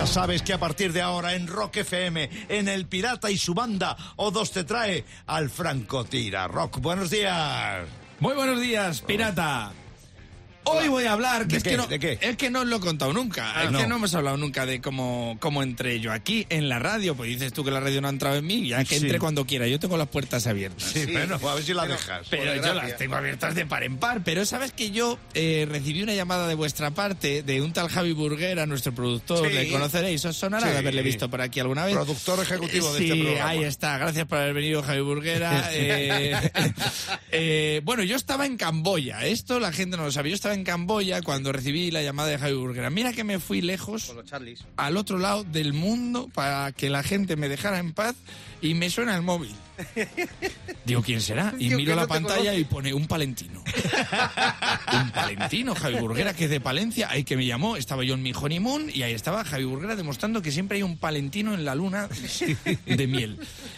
Ya sabes que a partir de ahora en Rock FM, en El Pirata y su banda, O2 te trae al Francotira. Rock, buenos días. Muy buenos días, pirata. Hoy voy a hablar, ¿De qué? Es que no os lo he contado nunca, que no hemos hablado nunca de cómo entré yo aquí en la radio. Pues dices tú que la radio no ha entrado en mí, ya que entre cuando quiera, yo tengo las puertas abiertas. Sí, bueno, a ver si la dejas. Pero yo las tengo abiertas de par en par. Pero sabes que yo recibí una llamada de vuestra parte de un tal Javi Burguera, nuestro productor, le conoceréis, os sonará de haberle visto por aquí alguna vez. Productor ejecutivo de este programa. Ahí está, gracias por haber venido, Javi Burguera. Bueno, yo estaba en Camboya, esto la gente no lo sabe, yo estaba en Camboya cuando recibí la llamada de Javi Burguera. Mira que me fui lejos, al otro lado del mundo, para que la gente me dejara en paz, y me suena el móvil. Digo, ¿quién será? Y miro la pantalla y pone un palentino. Un palentino, Javi Burguera, que es de Palencia, ahí que me llamó, estaba yo en mi honeymoon, y ahí estaba Javi Burguera demostrando que siempre hay un palentino en la luna de miel.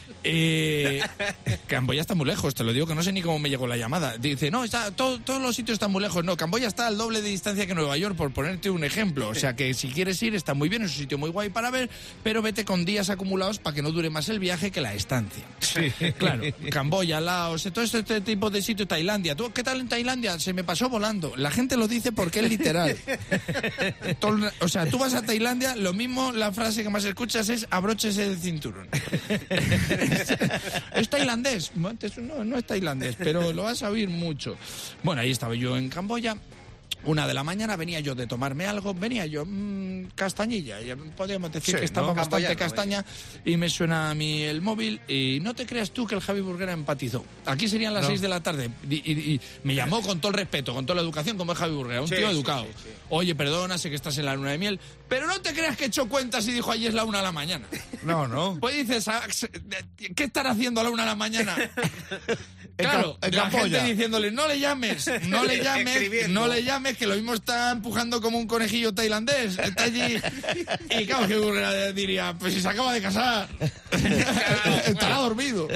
Camboya está muy lejos, te lo digo, que no sé ni cómo me llegó la llamada. Dice, no, todos los sitios están muy lejos. No, Camboya está al doble de distancia que Nueva York, por ponerte un ejemplo. O sea que si quieres ir, está muy bien, es un sitio muy guay para ver, pero vete con días acumulados para que no dure más el viaje que la estancia. Sí. Claro, Camboya, Laos, todo este tipo de sitios, Tailandia. ¿Tú qué tal en Tailandia? Se me pasó volando. La gente lo dice porque es literal. O sea, tú vas a Tailandia, lo mismo, la frase que más escuchas es abróchese el cinturón. ¿Es tailandés? No es tailandés, pero lo vas a oír mucho. Bueno, ahí estaba yo en Camboya. 1 de la mañana, venía yo de tomarme algo, castañilla, podríamos decir que estaba bastante castaña, y me suena a mí el móvil, y no te creas tú que el Javi Burguera empatizó. Aquí serían las 6 de la tarde, y me llamó con todo el respeto, con toda la educación, como es Javi Burguera, un tío educado. Sí. Oye, perdona, sé que estás en la luna de miel, pero no te creas que echó cuentas y dijo, ayer es la 1 de la mañana. No. Pues dices, ¿qué estará haciendo a la 1 de la mañana? Claro, la gente diciéndole, no le llames, que lo mismo está empujando como un conejillo tailandés, está allí, y claro, que Burguera diría, pues si se acaba de casar, estará dormido.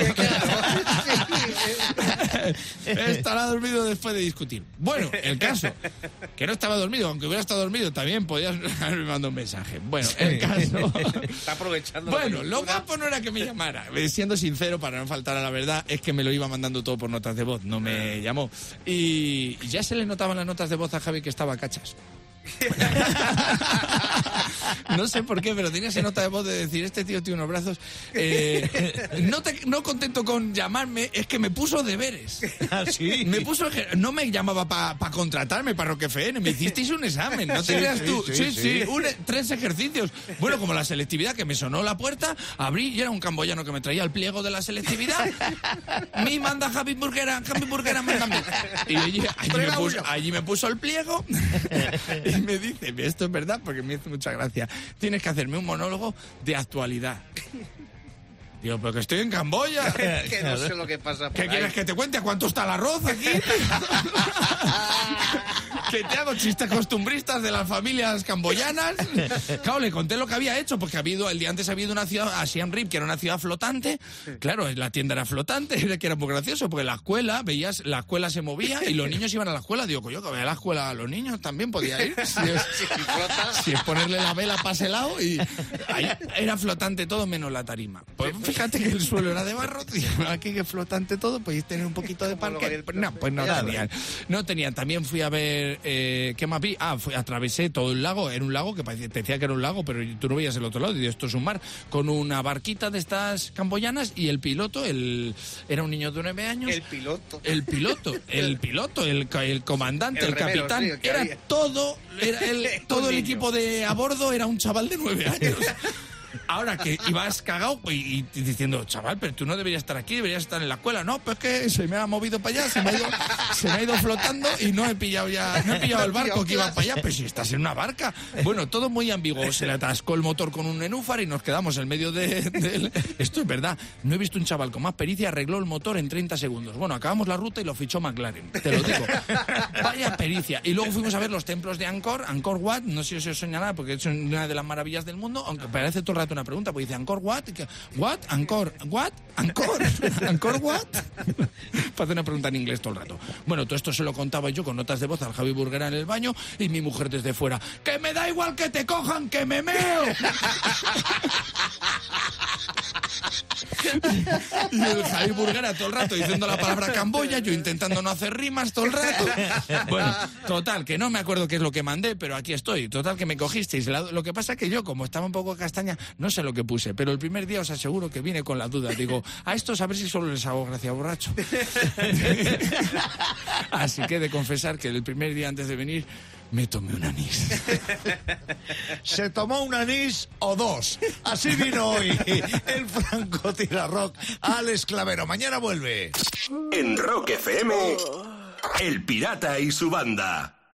Estará dormido después de discutir. Bueno, el caso, que no estaba dormido, aunque hubiera estado dormido también podías haberme mandado un mensaje. Bueno, el caso... Está aprovechando. Bueno, lo guapo no era que me llamara, siendo sincero, para no faltar a la verdad, es que me lo iba mandando todo por notas de voz, no me llamó. Y ya se le notaban las notas de voz a Javi que estaba cachas. No sé por qué, pero tenía esa nota de voz de decir, este tío tiene unos brazos. No contento con llamarme, es que me puso deberes. ¿Ah, sí? No me llamaba para contratarme para Rock FM, me hicisteis un examen, no te creas tú. Sí. 3 ejercicios. Bueno, como la selectividad, que me sonó la puerta, abrí y era un camboyano que me traía el pliego de la selectividad. Me manda Javi Burguera, mándame. Y allí me puso el pliego. Y me dice, esto es verdad, porque me hizo mucha gracia, tienes que hacerme un monólogo de actualidad. Digo, pero que estoy en Camboya. Que no sé lo que pasa por ¿Qué ahí. quieres que te cuente? ¿A cuánto está el arroz aquí? Que te hago chistes costumbristas de las familias camboyanas. Claro, le conté lo que había hecho, porque el día antes había ido una ciudad, a Siem Reap, que era una ciudad flotante. Claro, la tienda era flotante, que era muy gracioso, porque la escuela se movía y los niños iban a la escuela. Digo, coño, que vaya a la escuela a los niños también podía ir. Si es ponerle la vela para ese lado, y ahí era flotante todo menos la tarima. Pues fíjate que el suelo era de barro, tío. Aquí que es flotante todo, podéis tener un poquito de parque. No tenían. También fui a ver, ¿qué más vi? Atravesé todo el lago, era un lago que te decía que era un lago, pero tú no veías el otro lado, y esto es un mar, con una barquita de estas camboyanas, y el piloto, era un niño de 9 años. El comandante, el capitán, sí, era todo, todo el equipo de a bordo era un chaval de 9 años. Ahora que ibas cagado y diciendo, chaval, pero tú no deberías estar aquí, deberías estar en la escuela. No, pues que se me ha movido para allá, se me ha ido flotando y no he pillado el barco que iba para allá. Pero si estás en una barca. Bueno, todo muy ambiguo. Se le atascó el motor con un nenúfar y nos quedamos en medio de... Esto es verdad. No he visto un chaval con más pericia, arregló el motor en 30 segundos. Bueno, acabamos la ruta y lo fichó McLaren, te lo digo. Vaya pericia. Y luego fuimos a ver los templos de Angkor Wat, no sé si os suena nada, porque es una de las maravillas del mundo, aunque parece todo rato una pregunta, pues dice, ¿Ancor what? ¿What? ¿Ancor? ¿What? ¿Ancor? ¿Ancor what? Para hacer una pregunta en inglés todo el rato. Bueno, todo esto se lo contaba yo con notas de voz al Javi Burguera en el baño y mi mujer desde fuera, ¡que me da igual que te cojan, que me meo! Y el Javi Burguera todo el rato diciendo la palabra Camboya, yo intentando no hacer rimas todo el rato. Bueno, total, que no me acuerdo qué es lo que mandé, pero aquí estoy. Total, que me cogisteis. Lo que pasa es que yo, como estaba un poco castaña, no sé lo que puse, pero el primer día os aseguro que vine con la duda. Digo, a estos a ver si solo les hago gracia borracho. Así que he de confesar que el primer día antes de venir me tomé un anís. Se tomó un anís o dos. Así vino hoy el francotirador Alex Clavero. Mañana vuelve. En Rock FM, El Pirata y su banda.